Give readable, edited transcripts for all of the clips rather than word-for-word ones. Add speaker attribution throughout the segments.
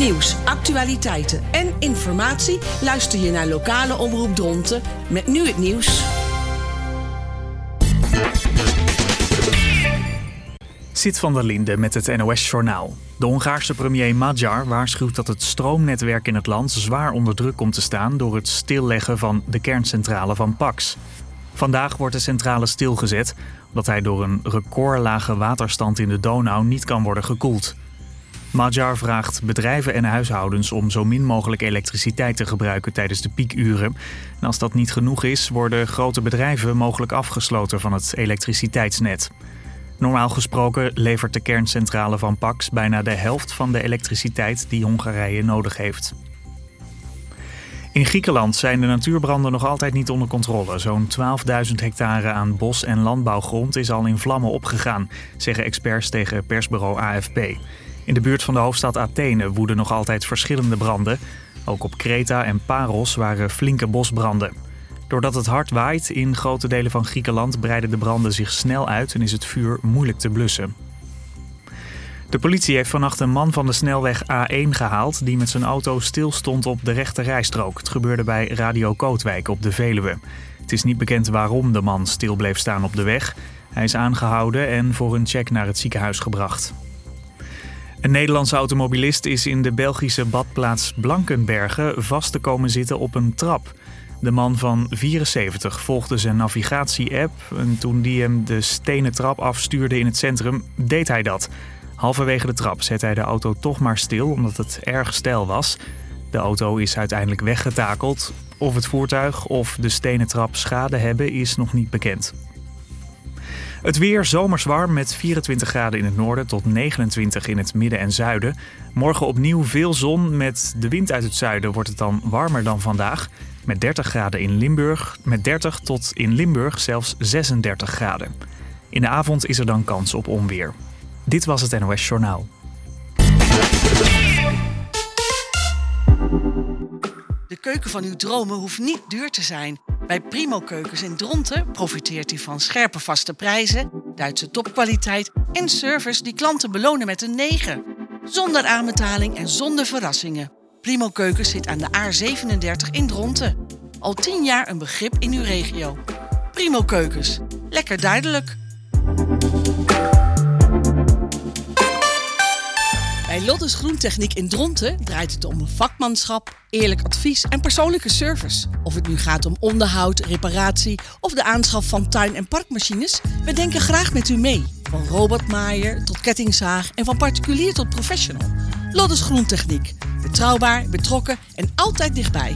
Speaker 1: Nieuws, actualiteiten en informatie luister je naar lokale omroep Dronten met nu het nieuws.
Speaker 2: Sit van der Linde met het NOS-journaal. De Hongaarse premier Magyar waarschuwt dat het stroomnetwerk in het land zwaar onder druk komt te staan door het stilleggen van de kerncentrale van Paks. Vandaag wordt de centrale stilgezet omdat hij door een recordlage waterstand in de Donau niet kan worden gekoeld. Magyar vraagt bedrijven en huishoudens om zo min mogelijk elektriciteit te gebruiken tijdens de piekuren. En als dat niet genoeg is, worden grote bedrijven mogelijk afgesloten van het elektriciteitsnet. Normaal gesproken levert de kerncentrale van Paks bijna de helft van de elektriciteit die Hongarije nodig heeft. In Griekenland zijn de natuurbranden nog altijd niet onder controle. Zo'n 12.000 hectare aan bos- en landbouwgrond is al in vlammen opgegaan, zeggen experts tegen persbureau AFP. In de buurt van de hoofdstad Athene woeden nog altijd verschillende branden. Ook op Kreta en Paros waren flinke bosbranden. Doordat het hard waait in grote delen van Griekenland breiden de branden zich snel uit en is het vuur moeilijk te blussen. De politie heeft vannacht een man van de snelweg A1 gehaald die met zijn auto stilstond op de rechte rijstrook. Het gebeurde bij Radio Kootwijk op de Veluwe. Het is niet bekend waarom de man stil bleef staan op de weg. Hij is aangehouden en voor een check naar het ziekenhuis gebracht. Een Nederlandse automobilist is in de Belgische badplaats Blankenberge vast te komen zitten op een trap. De man van 74 volgde zijn navigatie-app en toen die hem de stenen trap afstuurde in het centrum, deed hij dat. Halverwege de trap zette hij de auto toch maar stil omdat het erg steil was. De auto is uiteindelijk weggetakeld. Of het voertuig of de stenen trap schade hebben is nog niet bekend. Het weer zomers warm met 24 graden in het noorden tot 29 in het midden en zuiden. Morgen opnieuw veel zon. Met de wind uit het zuiden wordt het dan warmer dan vandaag. Met 30 graden in Limburg. Met 30 tot in Limburg zelfs 36 graden. In de avond is er dan kans op onweer. Dit was het NOS Journaal.
Speaker 1: De keuken van uw dromen hoeft niet duur te zijn. Bij Primo Keukens in Dronten profiteert u van scherpe vaste prijzen, Duitse topkwaliteit en service die klanten belonen met een 9. Zonder aanbetaling en zonder verrassingen. Primo Keukens zit aan de A37 in Dronten. Al 10 jaar een begrip in uw regio. Primo Keukens. Lekker duidelijk. Bij Lottes Groentechniek in Dronten draait het om vakmanschap, eerlijk advies en persoonlijke service. Of het nu gaat om onderhoud, reparatie of de aanschaf van tuin- en parkmachines, we denken graag met u mee. Van robotmaaier tot kettingzaag en van particulier tot professional. Lottes Groentechniek. Betrouwbaar, betrokken en altijd dichtbij.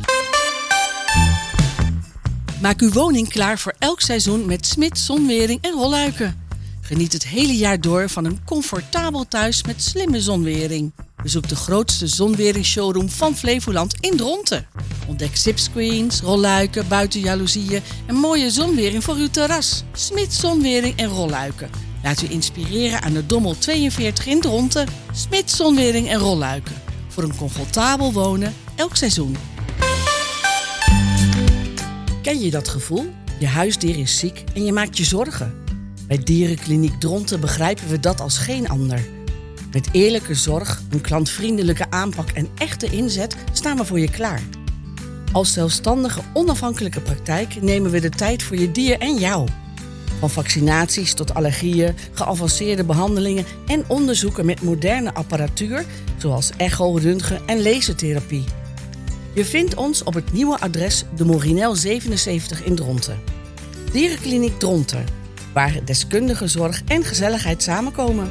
Speaker 1: Maak uw woning klaar voor elk seizoen met Smit, zonwering en rolluiken. Geniet het hele jaar door van een comfortabel thuis met slimme zonwering. Bezoek de grootste zonweringsshowroom van Flevoland in Dronten. Ontdek zipscreens, rolluiken, buitenjaloezieën en mooie zonwering voor uw terras. Smit Zonwering en Rolluiken. Laat u inspireren aan de Dommel 42 in Dronten. Smit Zonwering en Rolluiken. Voor een comfortabel wonen elk seizoen. Ken je dat gevoel? Je huisdier is ziek en je maakt je zorgen. Bij Dierenkliniek Dronten begrijpen we dat als geen ander. Met eerlijke zorg, een klantvriendelijke aanpak en echte inzet staan we voor je klaar. Als zelfstandige, onafhankelijke praktijk nemen we de tijd voor je dier en jou. Van vaccinaties tot allergieën, geavanceerde behandelingen en onderzoeken met moderne apparatuur, zoals echo, röntgen en lasertherapie. Je vindt ons op het nieuwe adres de Morinel 77 in Dronten. Dierenkliniek Dronten, waar deskundige zorg en gezelligheid samenkomen.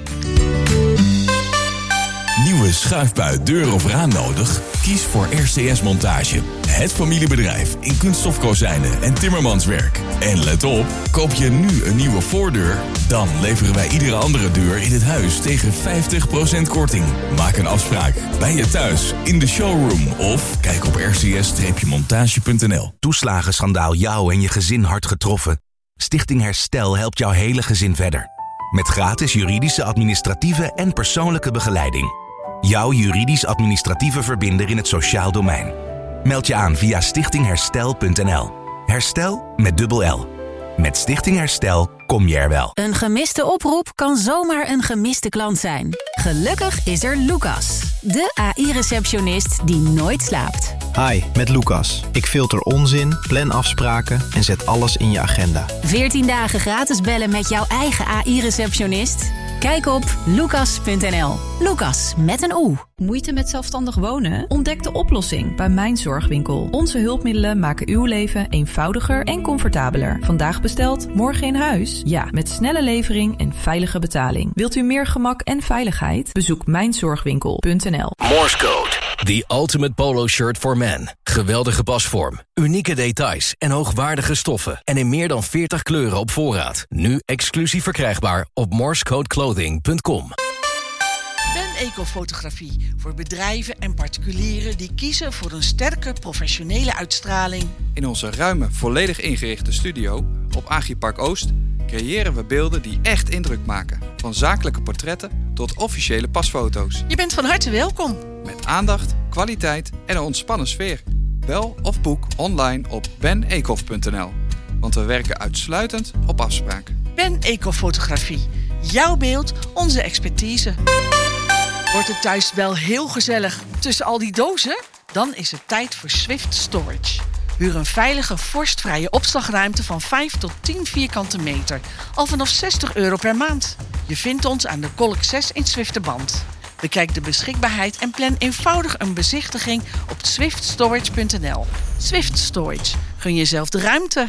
Speaker 3: Nieuwe schuifbui, deur of raam nodig? Kies voor RCS Montage. Het familiebedrijf in kunststofkozijnen en timmermanswerk. En let op, koop je nu een nieuwe voordeur, dan leveren wij iedere andere deur in het huis tegen 50% korting. Maak een afspraak bij je thuis, in de showroom of kijk op rcs-montage.nl.
Speaker 4: Toeslagenschandaal jou en je gezin hard getroffen? Stichting Herstel helpt jouw hele gezin verder. Met gratis juridische, administratieve en persoonlijke begeleiding. Jouw juridisch-administratieve verbinder in het sociaal domein. Meld je aan via stichtingherstel.nl. Herstel met dubbel L. Met Stichting Herstel kom je er wel.
Speaker 5: Een gemiste oproep kan zomaar een gemiste klant zijn. Gelukkig is er Lucas. De AI-receptionist die nooit slaapt.
Speaker 6: Hi, met Lucas. Ik filter onzin, plan afspraken en zet alles in je agenda.
Speaker 5: 14 dagen gratis bellen met jouw eigen AI-receptionist? Kijk op lucas.nl. Lucas met een O.
Speaker 7: Moeite met zelfstandig wonen? Ontdek de oplossing bij Mijn Zorgwinkel. Onze hulpmiddelen maken uw leven eenvoudiger en comfortabeler. Vandaag besteld, morgen in huis? Ja, met snelle levering en veilige betaling. Wilt u meer gemak en veiligheid? Bezoek mijnzorgwinkel.nl.
Speaker 8: Morse Code. The ultimate polo shirt for men. Geweldige pasvorm, unieke details en hoogwaardige stoffen. En in meer dan 40 kleuren op voorraad. Nu exclusief verkrijgbaar op morsecodeclothing.com.
Speaker 1: Ben Ecofotografie voor bedrijven en particulieren die kiezen voor een sterke professionele uitstraling.
Speaker 9: In onze ruime, volledig ingerichte studio op Agripark Oost creëren we beelden die echt indruk maken. Van zakelijke portretten tot officiële pasfoto's.
Speaker 1: Je bent van harte welkom.
Speaker 9: Met aandacht, kwaliteit en een ontspannen sfeer. Bel of boek online op benecof.nl. Want we werken uitsluitend op afspraak.
Speaker 1: Ben Ecofotografie. Jouw beeld, onze expertise. Wordt het thuis wel heel gezellig tussen al die dozen? Dan is het tijd voor Swift Storage. Huur een veilige, vorstvrije opslagruimte van 5 tot 10 vierkante meter. Al vanaf €60 per maand. Je vindt ons aan de Kolk 6 in Zwifterband. Bekijk de beschikbaarheid en plan eenvoudig een bezichtiging op swiftstorage.nl. Swift Storage. Gun jezelf de ruimte.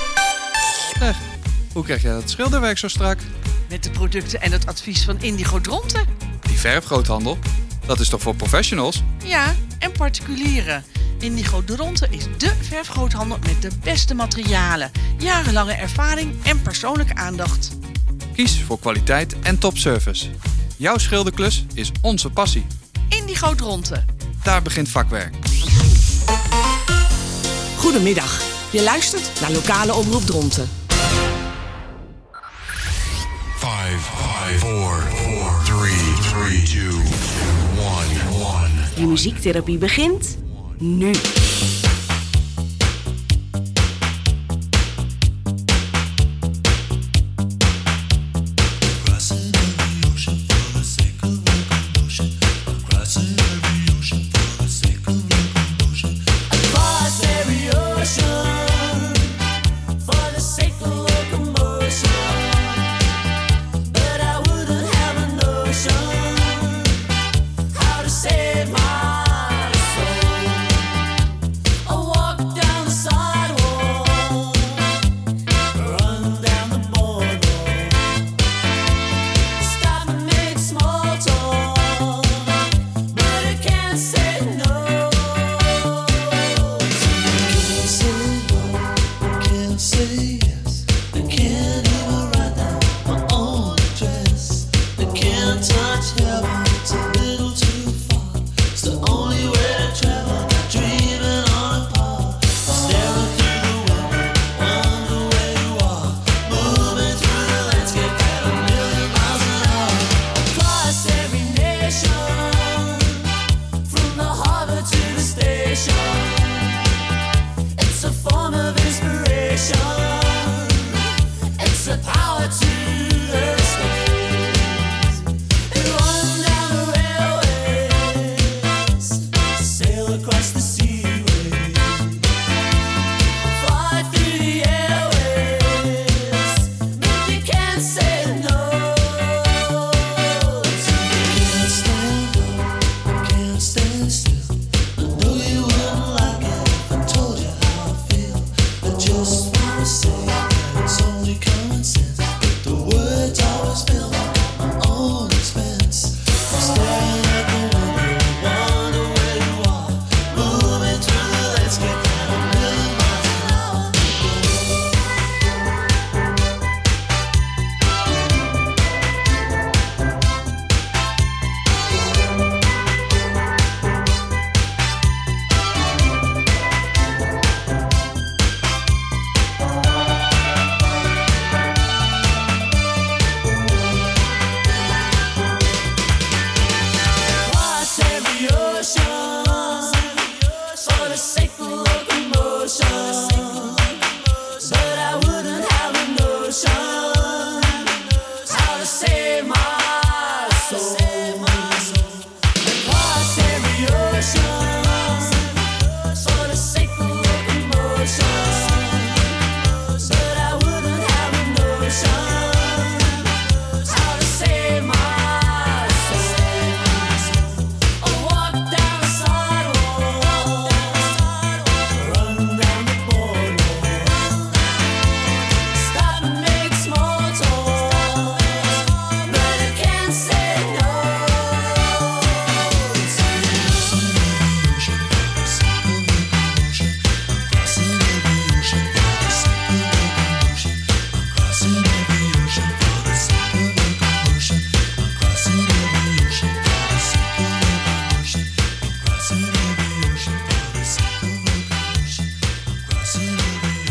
Speaker 9: Hoe krijg jij dat schilderwerk zo strak?
Speaker 1: Met de producten en het advies van Indigo Dronten.
Speaker 9: Die verfgroothandel, dat is toch voor professionals?
Speaker 1: Ja, en particulieren. Indigo Dronten is dé verfgroothandel met de beste materialen, jarenlange ervaring en persoonlijke aandacht.
Speaker 9: Kies voor kwaliteit en topservice. Jouw schilderklus is onze passie.
Speaker 1: Indigo Dronten.
Speaker 9: Daar begint vakwerk.
Speaker 1: Goedemiddag. Je luistert naar lokale omroep Dronten.
Speaker 10: 5, 4, 3, 2, 1.
Speaker 11: Je muziektherapie begint nu.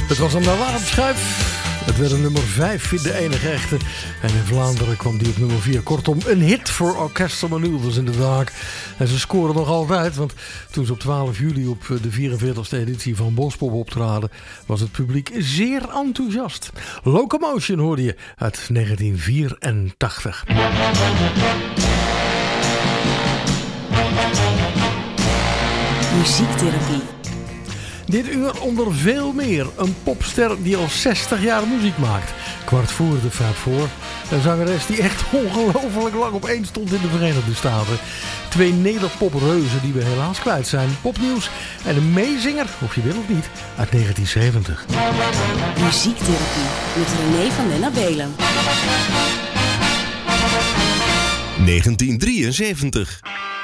Speaker 12: Het was een alarmschijf. Het werd een nummer 5 in de enige echte. En in Vlaanderen kwam die op nummer 4. Kortom, een hit voor Orchestral Manoeuvres in de Dark. En ze scoren nog altijd, want toen ze op 12 juli op de 44e editie van Bospop optraden, was het publiek zeer enthousiast. Locomotion hoorde je uit 1984.
Speaker 11: Muziektherapie.
Speaker 12: Dit uur onder veel meer. Een popster die al 60 jaar muziek maakt. 4:15. Een zangeres die echt ongelooflijk lang op één stond in de Verenigde Staten. 2 nederpopreuzen die we helaas kwijt zijn. Popnieuws en een meezinger, of je wil of niet, uit 1970.
Speaker 11: Muziektherapie met René van den Abelen.
Speaker 13: 1973.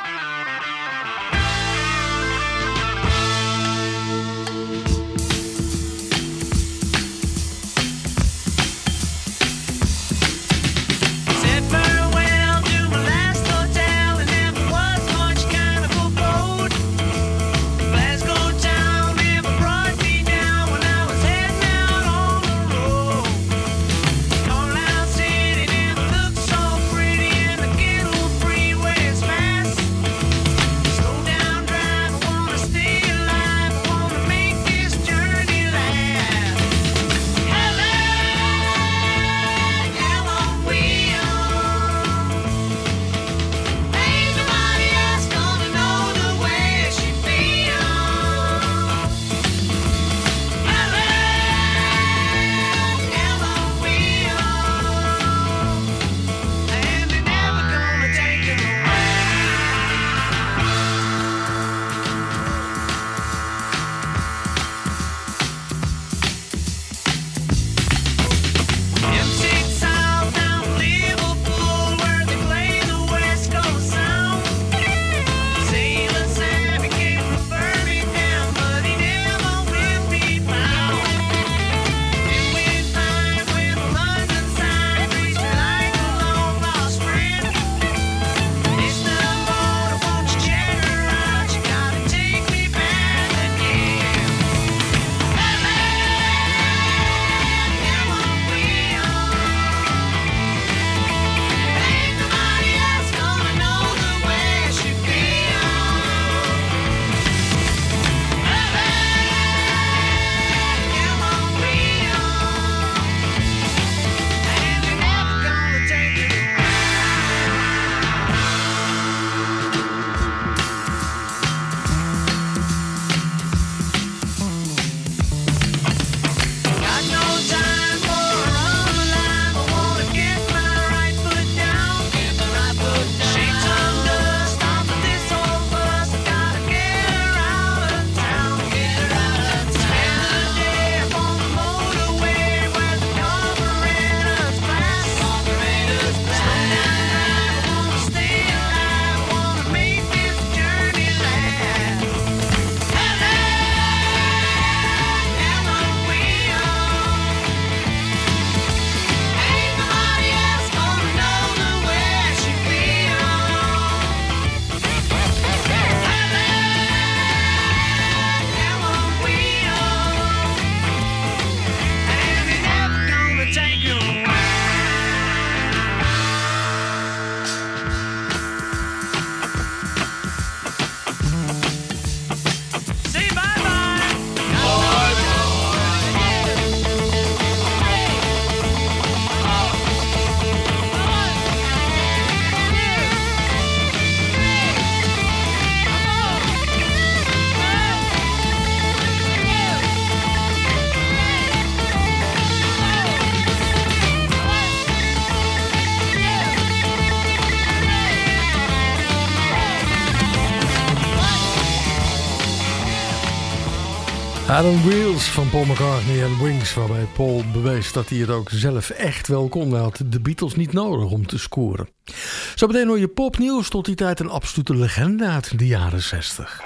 Speaker 12: Adam Wheels van Paul McCartney en Wings, waarbij Paul bewees dat hij het ook zelf echt wel kon. Hij had de Beatles niet nodig om te scoren. Zo meteen hoor je popnieuws, tot die tijd een absolute legende uit de jaren 60.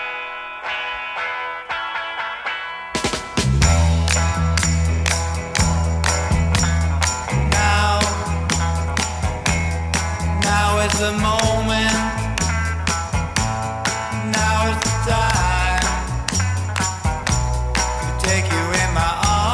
Speaker 14: Now is the moment. Now is the time to take you in my arms.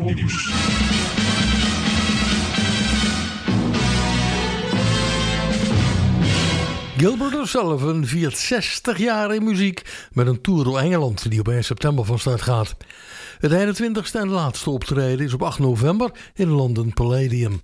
Speaker 10: nieuws.
Speaker 12: Gilbert O'Sullivan viert 60 jaar in muziek met een tour door Engeland die op 1 september van start gaat. Het 21ste en laatste optreden is op 8 november in London Palladium.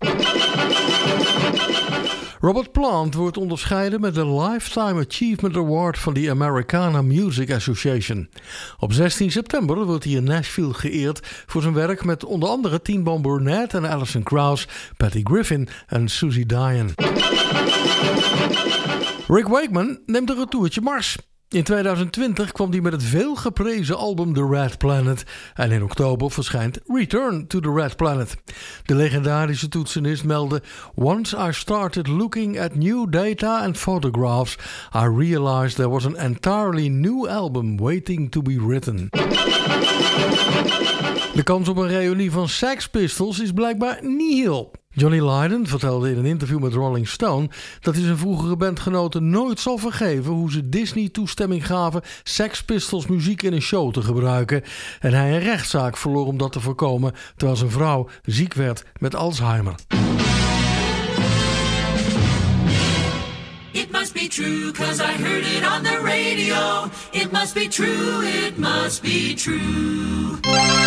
Speaker 12: Robert Plant wordt onderscheiden met de Lifetime Achievement Award van de Americana Music Association. Op 16 september wordt hij in Nashville geëerd voor zijn werk met onder andere Teen Boom Burnett en Alison Krauss, Patty Griffin en Susie Diane. Rick Wakeman neemt een retourtje Mars. In 2020 kwam hij met het veelgeprezen album The Red Planet en in oktober verschijnt Return to the Red Planet. De legendarische toetsenist meldde: "Once I started looking at new data and photographs, I realized there was an entirely new album waiting to be written." De kans op een reunie van Sex Pistols is blijkbaar nihil. Johnny Lydon vertelde in een interview met Rolling Stone dat hij zijn vroegere bandgenoten nooit zal vergeven hoe ze Disney toestemming gaven Sex Pistols muziek in een show te gebruiken en hij een rechtszaak verloor om dat te voorkomen terwijl zijn vrouw ziek werd met Alzheimer.
Speaker 13: It must be true, 'cause I heard it on the radio. It must be true, it must be true.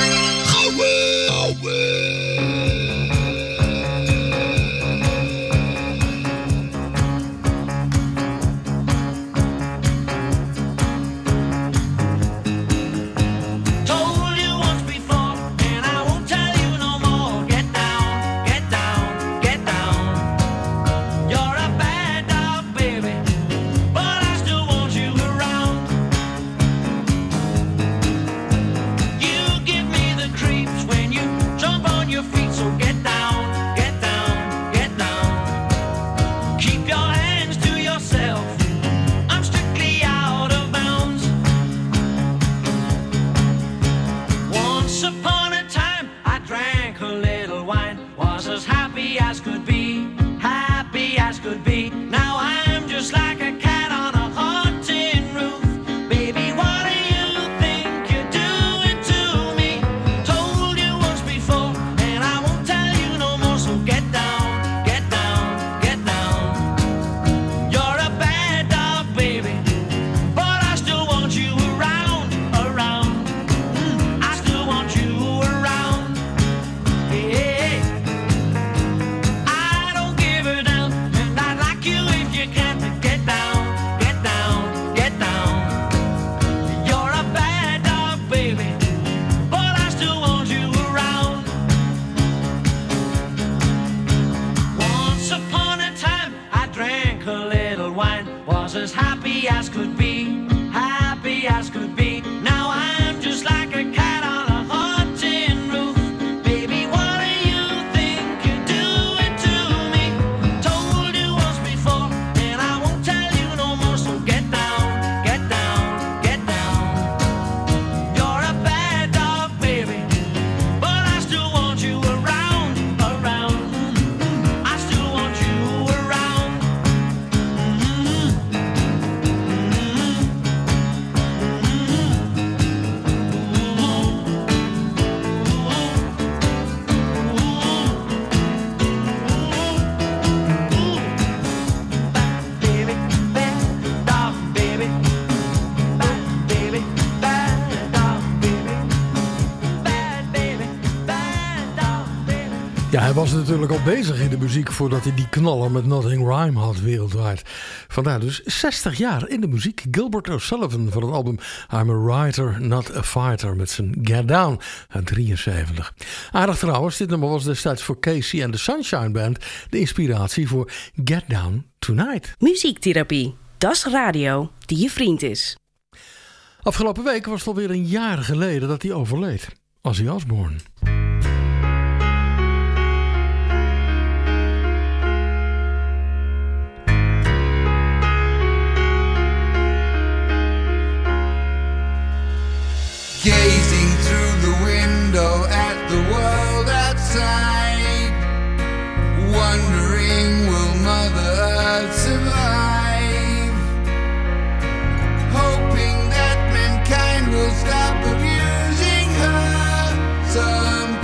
Speaker 12: Ja, hij was natuurlijk al bezig in de muziek voordat hij die knaller met Nothing Rhyme had wereldwijd. Vandaar dus 60 jaar in de muziek. Gilbert O'Sullivan van het album I'm a Writer, Not a Fighter met zijn Get Down uit 73. Aardig trouwens, dit nummer was destijds voor Casey en de Sunshine Band de inspiratie voor Get Down Tonight.
Speaker 11: Muziektherapie, dat is radio die je vriend is.
Speaker 12: Afgelopen week was het alweer een jaar geleden dat hij overleed. Ozzy Osbourne.
Speaker 15: Gazing through the window at the world outside, wondering will Mother Earth survive, hoping that mankind will stop abusing her. Some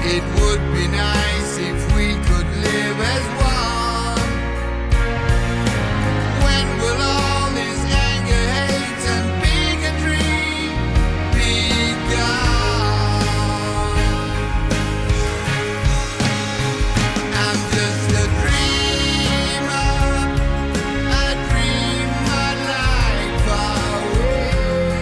Speaker 15: It would be nice if we could live as one. When will all this anger, hate, and bigotry be gone? I'm just a dreamer, I dream my life away.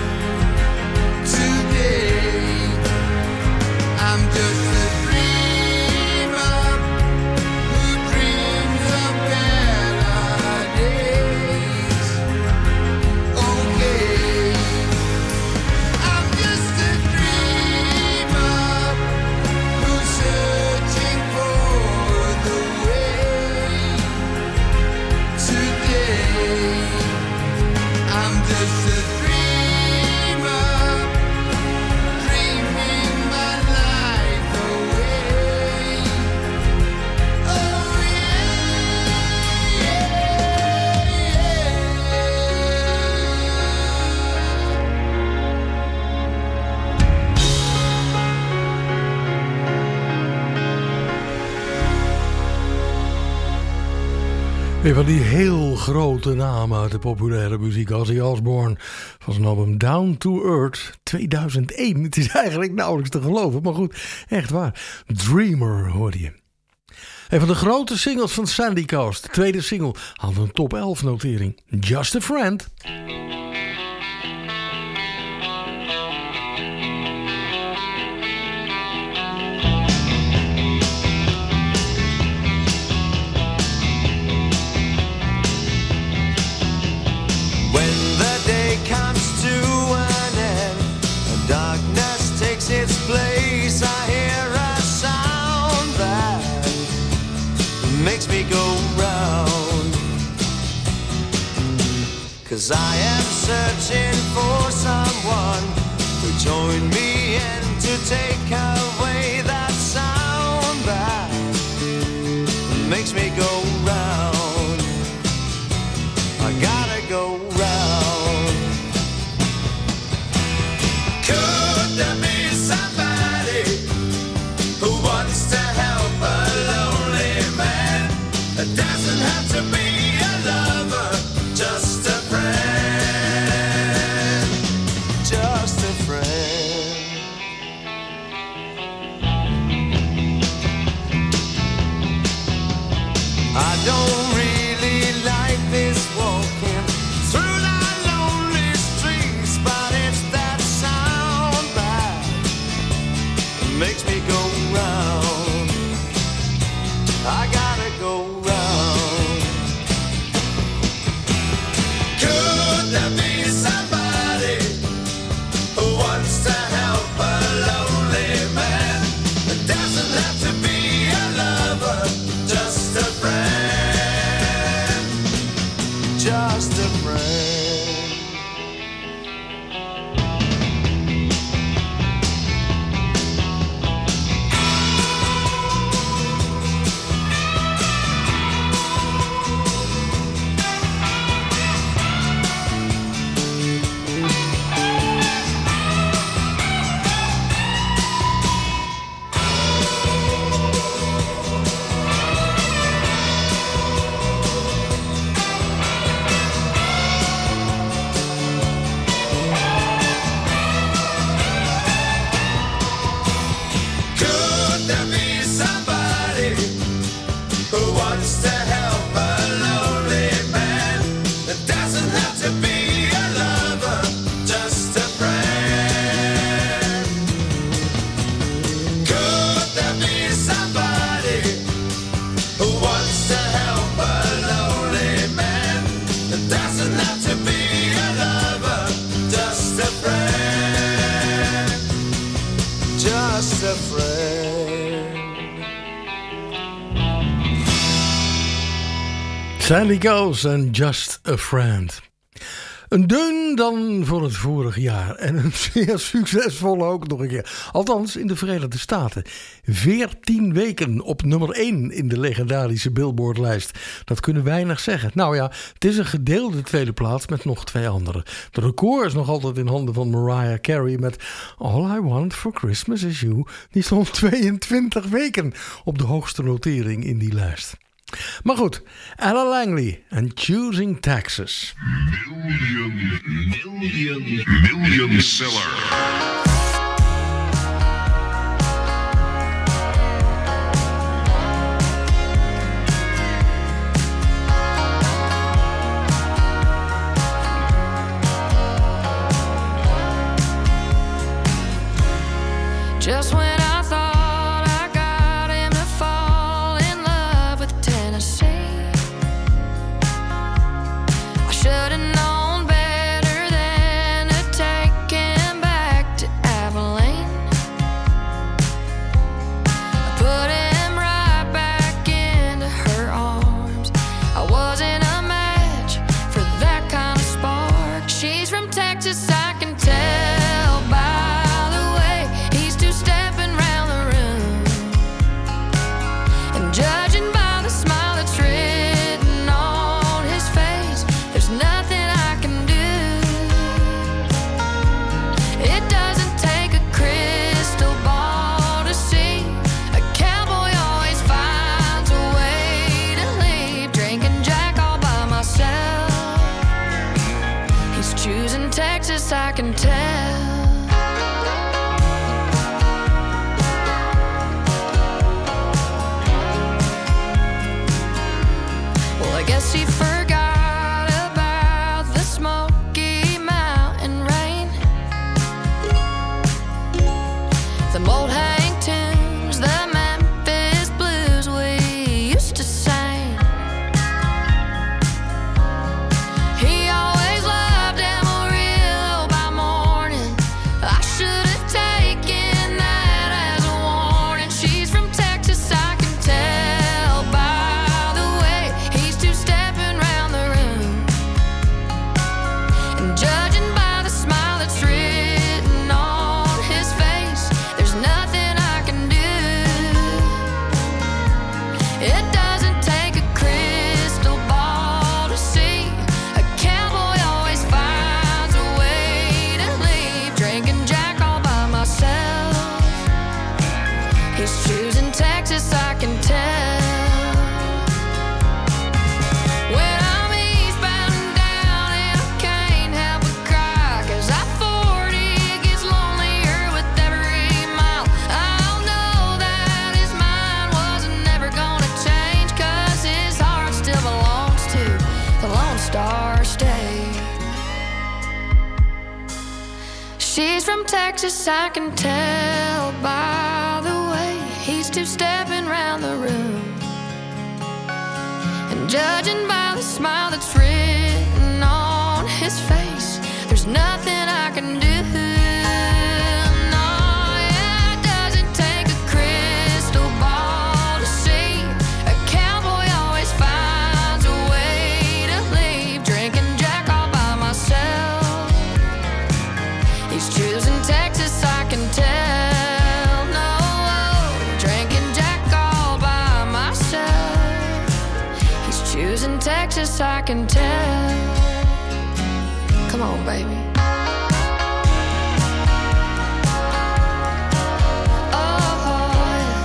Speaker 15: Today, I'm just a dreamer who dreams of better days. Okay, I'm just a dreamer who's searching for the way. Today, I'm just a dreamer, dreaming my life away. Oh yeah,
Speaker 12: Een van die heel grote namen uit de populaire muziek, Ozzy Osbourne, van zijn album Down to Earth 2001. Het is eigenlijk nauwelijks te geloven, maar goed, echt waar. Dreamer hoorde je. Een van de grote singles van Sandy Coast, de tweede single, had een top 11 notering. Just a Friend.
Speaker 14: When the day comes to an end and darkness takes its place, I hear a sound that makes me go round. 'Cause I am searching for someone to join me and to take away that sound that makes me go round. I gotta go round. Could there be somebody who wants to help a lonely man? It doesn't have to be a lover, just a friend. Just a friend. I don't really like this walking through the lonely streets, but it's that sound that makes me go round. I gotta go round. Could there be somebody who wants to help a lonely man? It doesn't have to be a lover, just a friend. Just a friend. Could there be somebody who wants to help a lonely man? It doesn't have to be a lover, just a friend. Could there be somebody who wants to help a lonely man? It doesn't have to be a lover, just a friend. Just a friend.
Speaker 12: Sandy Coast en Just a Friend. Een deun dan voor het vorige jaar. En een zeer succesvolle ook nog een keer. Althans in de Verenigde Staten. 14 weken op nummer 1 in de legendarische Billboard-lijst. Dat kunnen weinig zeggen. Nou ja, het is een gedeelde tweede plaats met nog 2 anderen. De record is nog altijd in handen van Mariah Carey met All I Want for Christmas Is You. Die stond 22 weken op de hoogste notering in die lijst. Maar goed, Alan Langley en Choosing Texas.
Speaker 10: Million seller.
Speaker 16: Just when I thought I got him to fall in love with Tennessee, I should have known better than to take him back to Abilene. I put him right back into her arms. I wasn't a match for that kind of spark. She's from Texas, I can tell by the way he's two-stepping round the room. And judging by the smile that's written on his face, there's nothing I can do. It doesn't take a crystal ball to see a cowboy always finds a way to leave. Drinking Jack all by myself. He's choosing Texas, I can tell. Well, I guess he forgot about the Smoky Mountain rain, the old hang tunes, the Memphis blues we used to sing. He always loved Amarillo by morning. I should have taken that as a warning. She's from Texas, I can tell by the way he's two-stepping round the room. And judging by the smile that's written on his face, there's nothing I can do. It doesn't take a crystal ball to see a cowboy always finds a way to leave. Drinking Jack all by myself. He's choosing Texas, I can tell. When I'm eastbound and down and I can't help but cry, 'cause I-40 gets lonelier with every mile. I'll know that his mind wasn't never gonna change, 'cause his heart still belongs to the Lone Star State. She's from Texas, I can tell by the way he's two-stepping round the room. And judging by the smile that's written on his face, there's nothing I can do. No, yeah, it doesn't take a crystal ball to see a cowboy always finds a way to leave. Drinking Jack all by myself. He's choosing Texas, I can tell. No, drinking Jack all by myself. He's choosing Texas, I can tell. Come on, baby. Oh, yeah.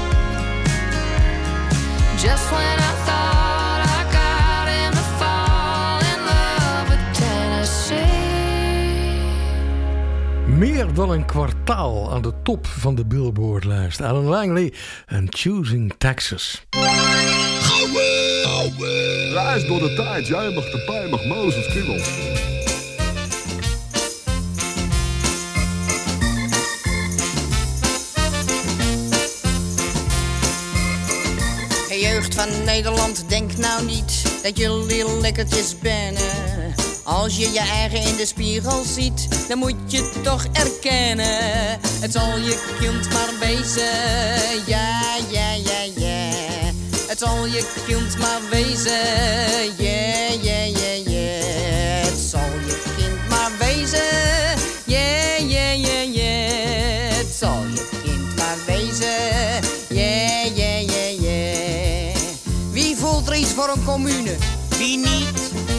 Speaker 16: Just when I thought I got him to fall in love with Tennessee.
Speaker 12: Meer dan een kwartaal aan de top van de Billboard-lijst. Alan Langley en Choosing Texas.
Speaker 17: Reis door de tijd, jij mag de pij, mag Mozes kriebel.
Speaker 18: Hey jeugd van Nederland, denk nou niet dat jullie lekkertjes bennen. Als je je eigen in de spiegel ziet, dan moet je toch erkennen. Het zal je kind maar wezen, ja, ja, ja, ja. Het zal je kind maar wezen, ja, ja, ja, ja. Het zal je wezen. Yeah, yeah, yeah, yeah. Het zal je kind maar wezen. Yeah, yeah, yeah, yeah. Wie voelt er iets voor een commune? Wie niet?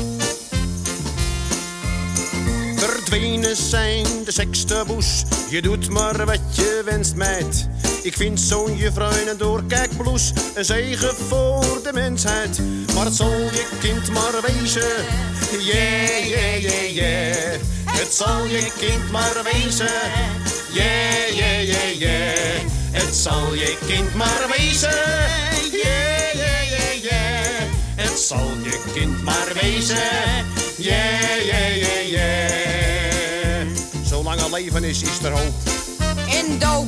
Speaker 19: Verdwenen zijn de sekstaboes. Je doet maar wat je wenst, meid. Ik vind zo'n juffrouw in een doorkijkblouse een zegen voor de mensheid. Maar het zal je kind maar wezen. Yeah, yeah, yeah, yeah. Het zal je kind maar wezen. Yeah, yeah, yeah, yeah. Het zal je kind maar wezen. Yeah, yeah, yeah, yeah. Het zal je kind maar wezen. Yeah, yeah, yeah, yeah. Zolang er leven is er hoop.
Speaker 18: En doop.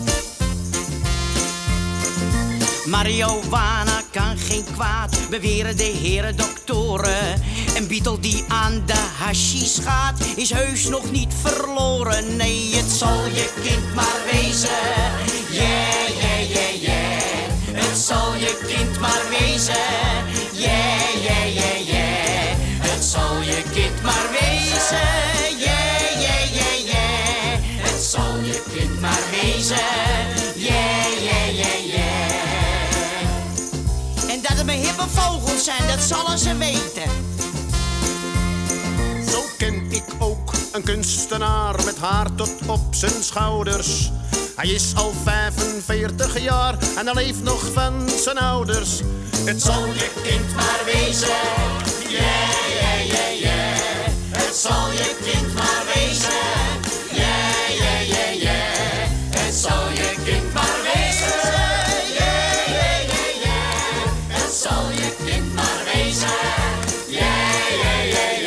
Speaker 20: Marihuana kan geen kwaad, beweren de heren doktoren. Een Beatle die aan de hashish gaat, is heus nog niet verloren. Nee, het zal je kind maar wezen. Yeah, yeah, yeah, yeah. Het zal je kind maar wezen. Yeah, yeah, yeah, yeah. Het zal je kind maar wezen. Yeah, yeah, yeah, yeah. Het zal je kind maar wezen. Yeah, yeah, yeah, yeah. En dat het maar hippe vogels zijn, dat zullen ze weten.
Speaker 19: Zo ken ik ook een kunstenaar met haar tot op zijn schouders. Hij is al 45 jaar en hij leeft nog van zijn ouders. Het zal je kind maar wezen. Yeah, yeah, yeah, yeah. Het zal je kind maar wezen. Yeah, yeah, yeah, yeah. Het zal je kind maar wezen. Yeah, yeah, yeah, yeah. Het zal je kind maar wezen. Yeah, yeah, yeah,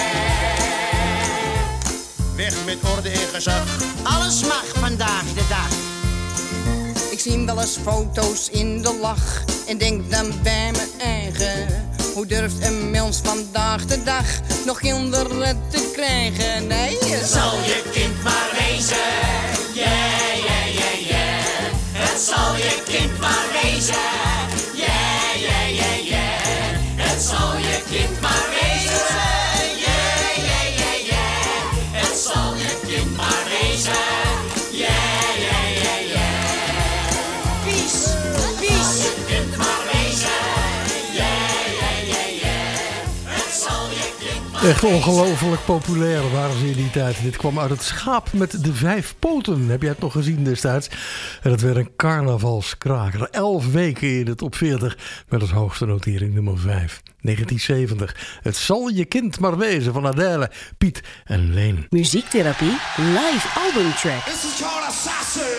Speaker 19: yeah. Weg met orde en gezag.
Speaker 20: Alles mag vandaag de dag.
Speaker 18: Ik zie wel eens foto's in de lach en denk dan bij mijn eigen. Hoe durft een mens vandaag de dag nog kinderen te krijgen? Nee, het
Speaker 20: zal je kind maar wezen. Yeah, yeah, yeah, yeah. Het zal je kind maar wezen. Yeah, yeah, yeah, yeah. Het zal je kind maar wezen. Yeah, yeah, yeah, yeah. Het zal je kind maar wezen. Yeah, yeah, yeah, yeah. Peace, peace. Het kind maar wezen. Yeah, yeah, yeah, yeah. Het zal je kind maar
Speaker 12: Echt ongelooflijk populair waren ze in die tijd. Dit kwam uit het Schaap met de 5 poten. Heb jij het nog gezien destijds? En dat werd een carnavalskraker. 11 weken in de top 40 met als hoogste notering nummer 5. 1970. Het zal je kind maar wezen van Adele, Piet en Leen.
Speaker 11: Muziektherapie live albumtrack.
Speaker 14: This is called Assassin.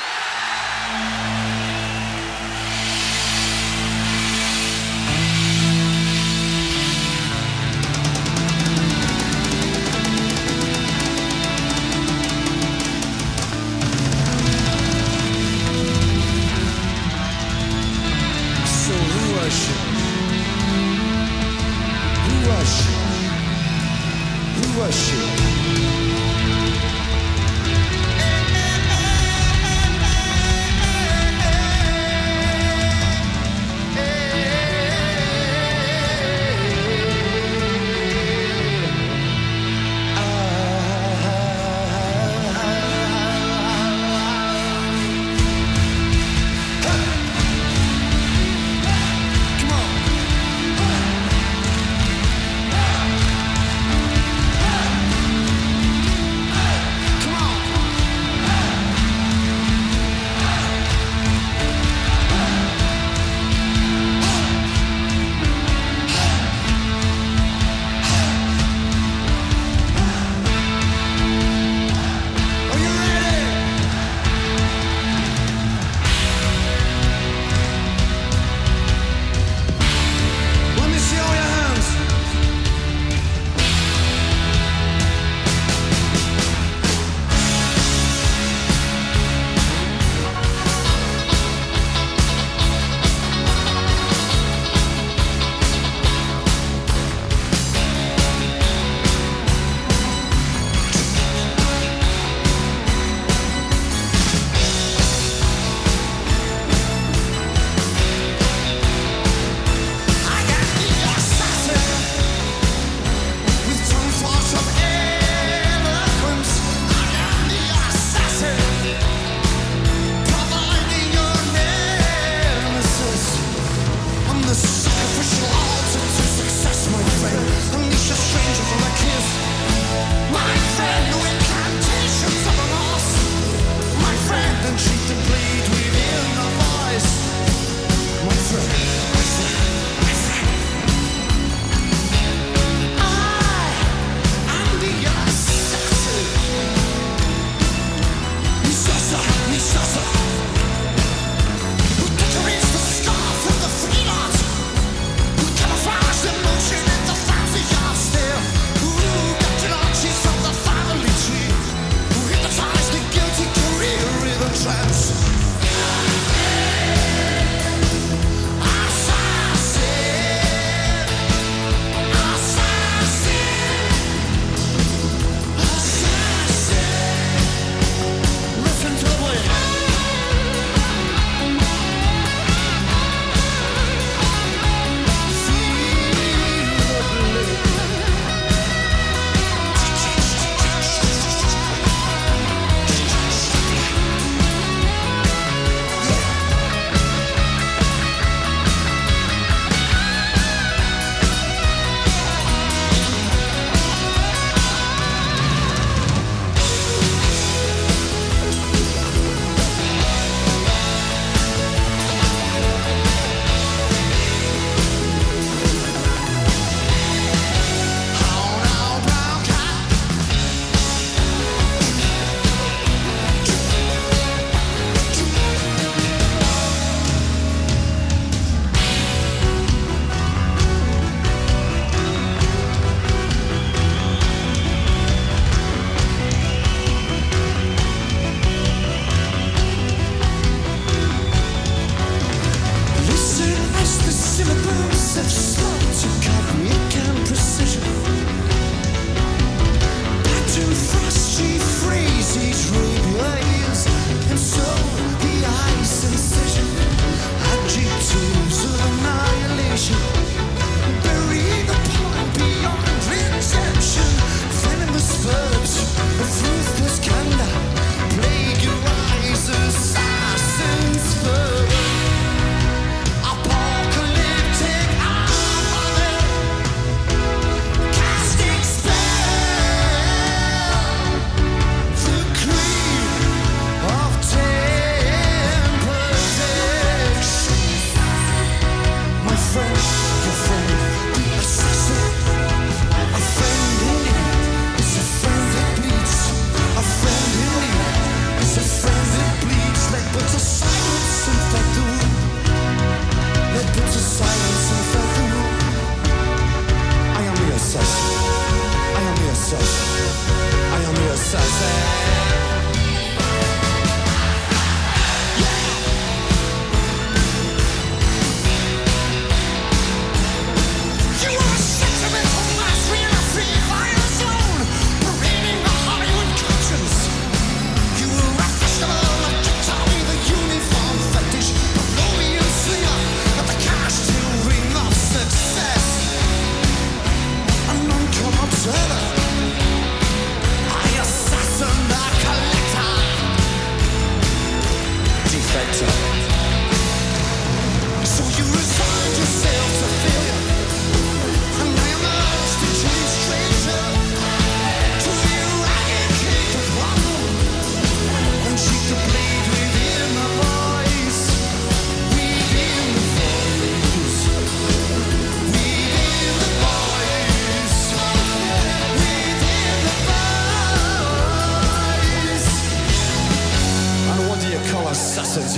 Speaker 15: So who was she? Who was she? Who was she?
Speaker 14: Come on.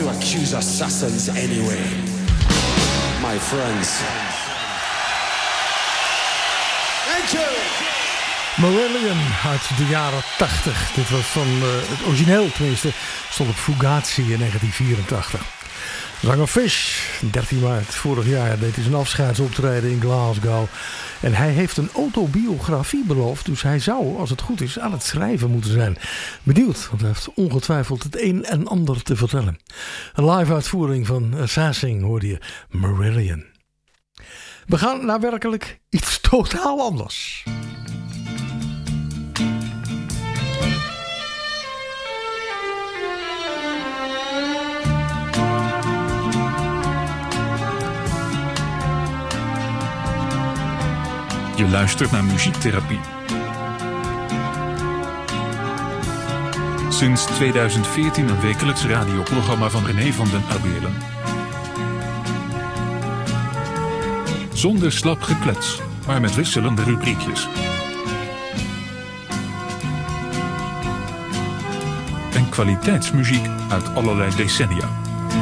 Speaker 21: to accuse assassins anyway? My friends. Thank you!
Speaker 12: Marillion uit de jaren 80. Dit was van het origineel tenminste. Stond op Fugazi in 1984. Zanger Fish, 13 maart vorig jaar deed hij zijn afscheidsoptreden in Glasgow. En hij heeft een autobiografie beloofd. Dus hij zou, als het goed is, aan het schrijven moeten zijn. Benieuwd, want hij heeft ongetwijfeld het een en ander te vertellen. Een live uitvoering van Assassin hoorde je, Marillion. We gaan naar werkelijk iets totaal anders.
Speaker 22: Je luistert naar Muziektherapie. Sinds 2014 een wekelijks radioprogramma van René van den Abelen. Zonder slap geklets, maar met wisselende rubriekjes. En kwaliteitsmuziek uit allerlei decennia.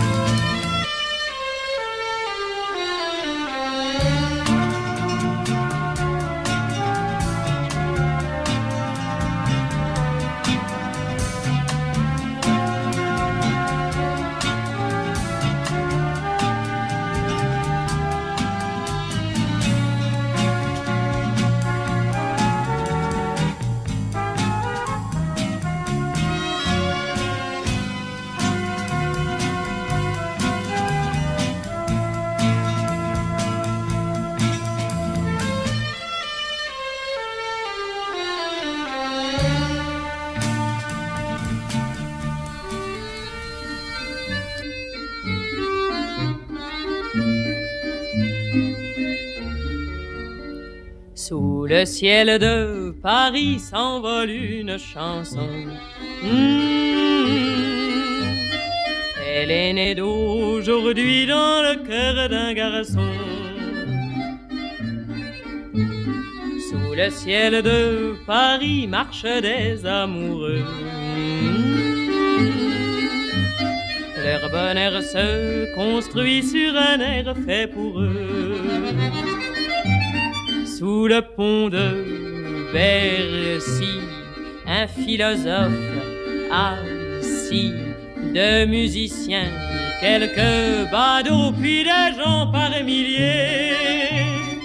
Speaker 23: Sous le ciel de Paris s'envole une chanson. Elle est née d'aujourd'hui dans le cœur d'un garçon. Sous le ciel de Paris marchent des amoureux. Leur bonheur se construit sur un air fait pour eux. Sous le pont de Bercy, un philosophe assis, deux musiciens, quelques badauds, puis des gens par milliers.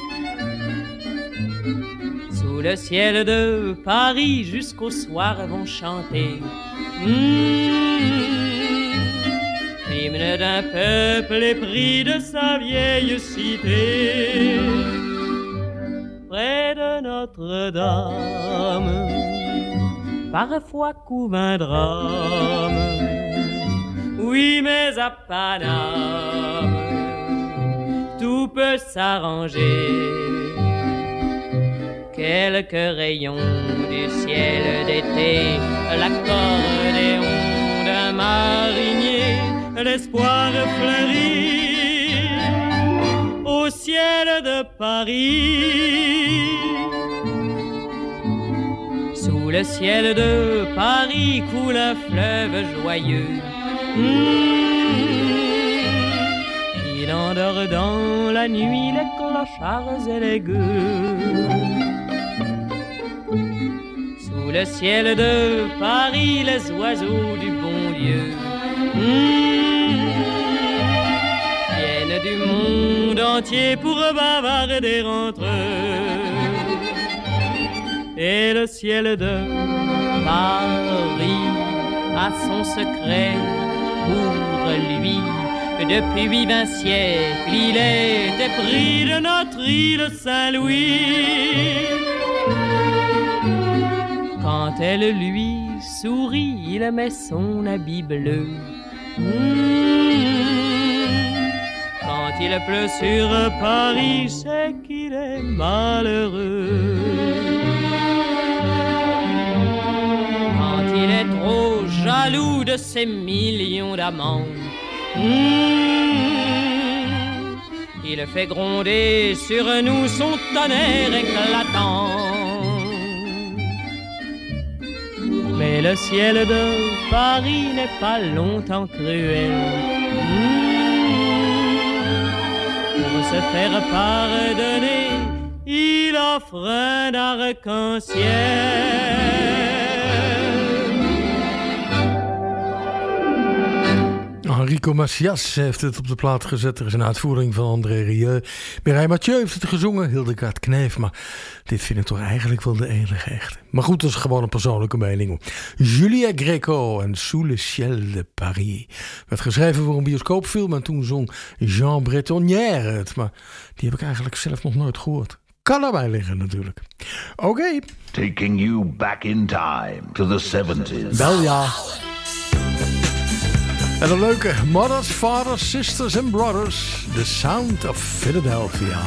Speaker 23: Sous le ciel de Paris, jusqu'au soir vont chanter l'hymne d'un peuple épris de sa vieille cité. Près de Notre-Dame, parfois couve un drame. Oui, mais à Paname, tout peut s'arranger. Quelques rayons du ciel d'été, l'accordéon d'un marinier, l'espoir fleurit au ciel de Paris. Sous le ciel de Paris coule un fleuve joyeux. Il endort dans la nuit les clochards et les gueux. Sous le ciel de Paris les oiseaux du bon Dieu viennent du monde entier pour bavarder entre eux. Et le ciel de Paris a son secret pour lui. Depuis 20 siècles, il est épris de notre île Saint-Louis. Quand elle lui sourit, il met son habit bleu. Quand il pleut sur Paris, c'est qu'il est malheureux. Quand il est trop jaloux de ses millions d'amants, il fait gronder sur nous son tonnerre éclatant. Mais le ciel de Paris n'est pas longtemps cruel. Pour se faire pardonner, il offre un arc-en-ciel.
Speaker 12: Enrico Macias heeft het op de plaat gezet. Er is een uitvoering van André Rieu. Mireille Mathieu heeft het gezongen, Hildegard Knef. Maar dit vind ik toch eigenlijk wel de enige echte. Maar goed, dat is gewoon een persoonlijke mening. Julia Greco en Sous le ciel de Paris. Werd geschreven voor een bioscoopfilm en toen zong Jean Bretonnière het. Maar die heb ik eigenlijk zelf nog nooit gehoord. Kan erbij liggen natuurlijk. Oké.
Speaker 10: Taking you back in time to the 70s.
Speaker 12: Wel ja. En een leuke Mothers, Fathers, Sisters and Brothers. The Sound of Philadelphia.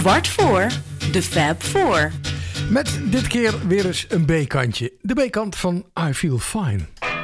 Speaker 11: 4:15, de Fab Four.
Speaker 12: Met dit keer weer eens een B-kantje. De B-kant van I Feel Fine.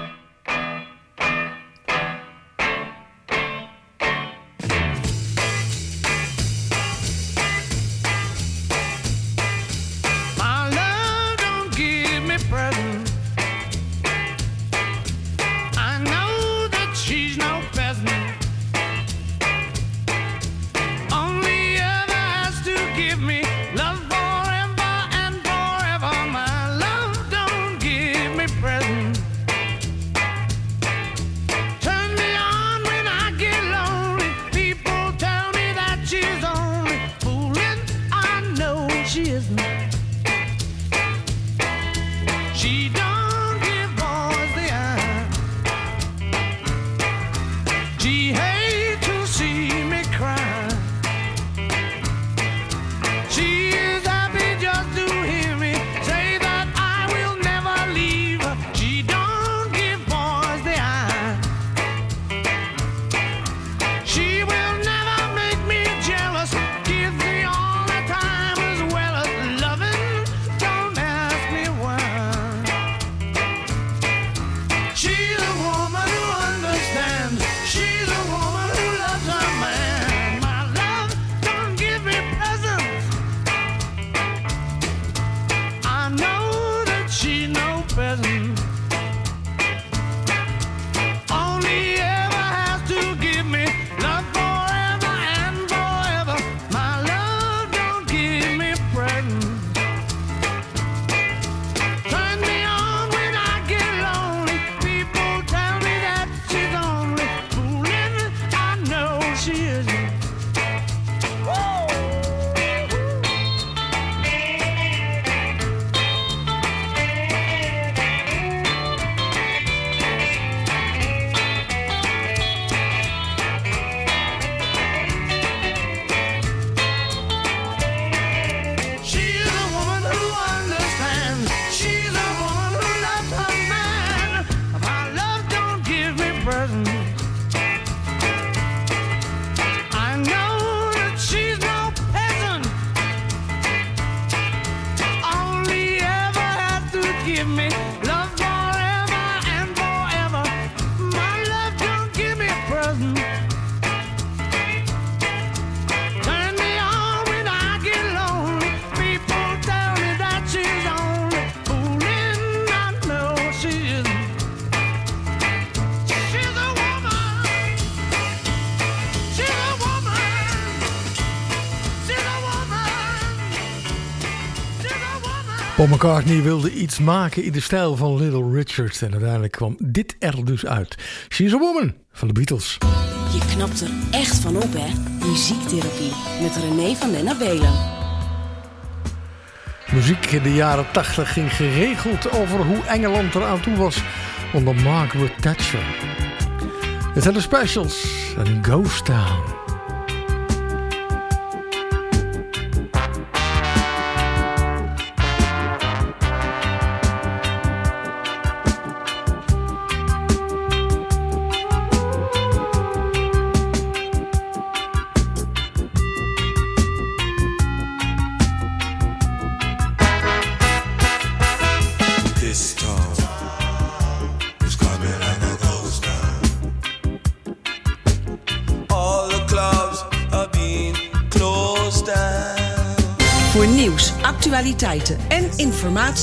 Speaker 12: Paul McCartney wilde iets maken in de stijl van Little Richard. En uiteindelijk kwam dit er dus uit. She's a Woman van de Beatles.
Speaker 11: Je knapt er echt van op, hè? Muziektherapie met René van den Abelen.
Speaker 12: Muziek in de jaren 80 ging geregeld over hoe Engeland eraan toe was onder Margaret Thatcher. Het zijn de specials en Ghost Town.
Speaker 1: Voor nieuws, actualiteiten en informatie